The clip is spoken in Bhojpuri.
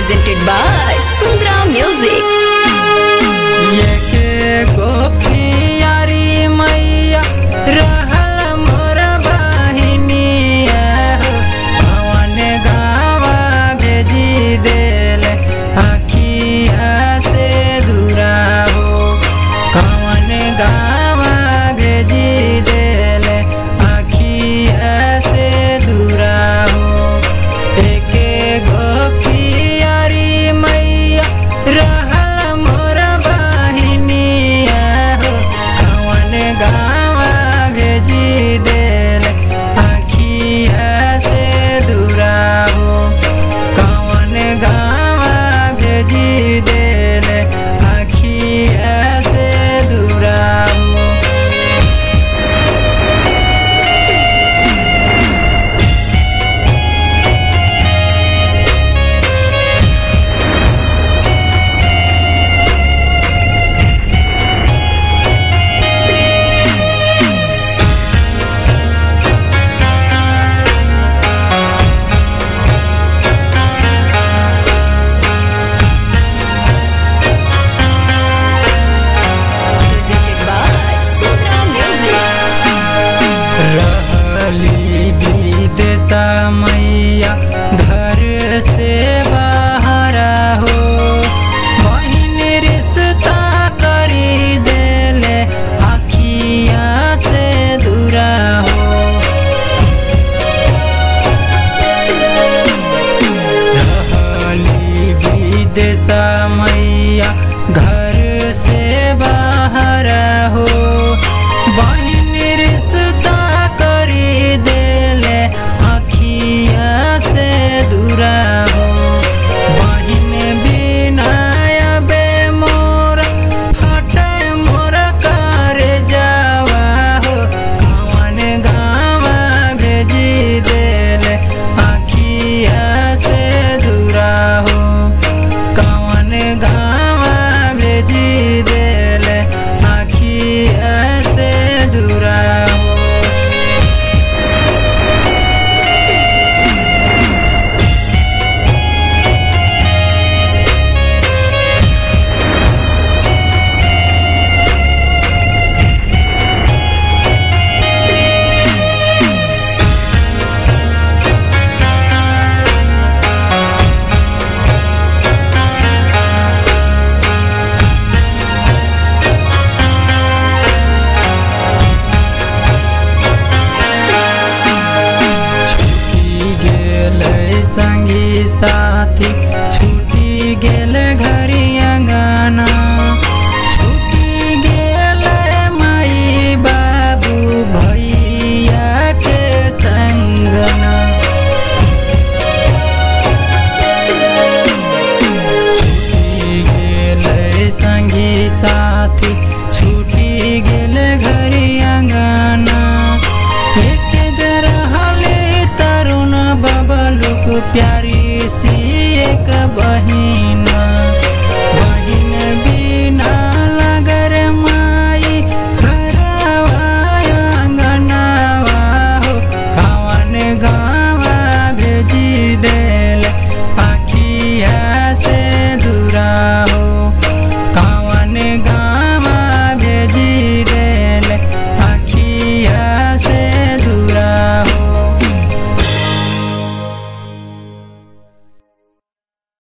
presented by Sundra Music. ये के गोपियारी मैया रहल मोर बहिनिया हो, कवन गावा भेजी देल अखिया से दूरा हो, कवन गावा भेजी देल अखिया से दूरा हो। एके गोपियारी मैया रहल मोर बहिनिया हो, कवन गावा भेजी देल अखिया से दूरा हो, कवन गावा भेजी देल अखिया से दूरा हो। Presented by Sundra Music. रहली विदेशा मैया घर से बाहर हो, बहिन रिश्ता करी देले अखिया से दूरा हो। रहली विदेशा मैया घर से बाहर हो, बहिन रिश्ता करी देले अखिया से दूरा हो। बहिन बिना अबे मोर हटे मोर कर जावा हो, कवन गावा भेजी देले अखिया से दूरा हो, कवन गावा भेजी देले अखिया से दूरा हो। छूटी गेल संगी साथी, छूटी गेल घरी अंगना, छूटी गेल माई बाबू भैया के संगना। छूटी गेल संगी साथी, छूटी गेल घरी अंगना, एक रहले तरुण बबलुक प्यारी सी एक बहिन।